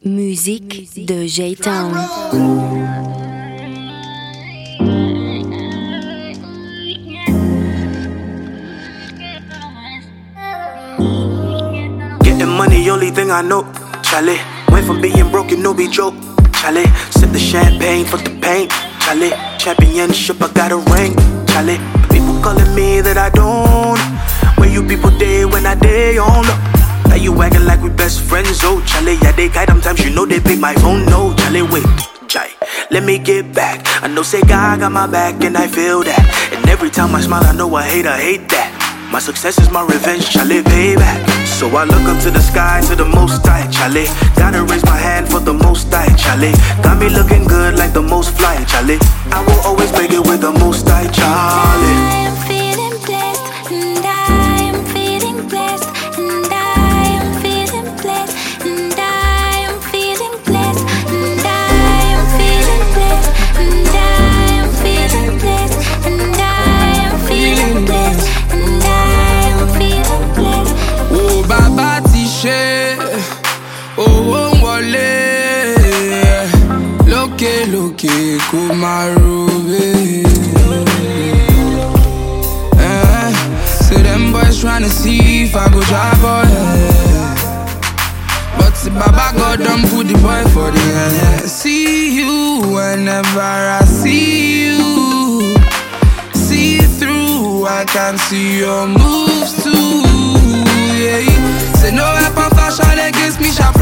Musique de J-Town. Getting money, only thing I know. Charlie, went from being broken, no be joke. Charlie, sip the champagne for the pain. Charlie, championship, I got a ring. Charlie, people calling me that I don't. Where you people day when I day on up. Now you acting like we best friends, oh Charlie. Yeah, they guide sometimes, you know they pick my phone, no Charlie, wait. Jai, let me get back. I know say God got my back and I feel that. And every time I smile, I know I hate that. My success is my revenge, Charlie, payback. So I look up to the sky, to the most high, Charlie. Gotta raise my hand for the most high, Charlie. Got me looking good like the most fly, Charlie. I will always make it with the most high, Charlie. I am feeling blessed, and I am feeling blessed, and I am feeling blessed, and I am feeling blessed, and I am feeling blessed, and I am feeling blessed, and I am feeling blessed, and I am feeling blessed. Oh, Baba Tiche, oh, wọlé, lókè lókè kó máa robe. So them boys tryna see if I go drive or but the Baba God done put the boy for the end. See you whenever I see you. See through, I can see your moves too. Yeah. Say no weapon fashion against me shall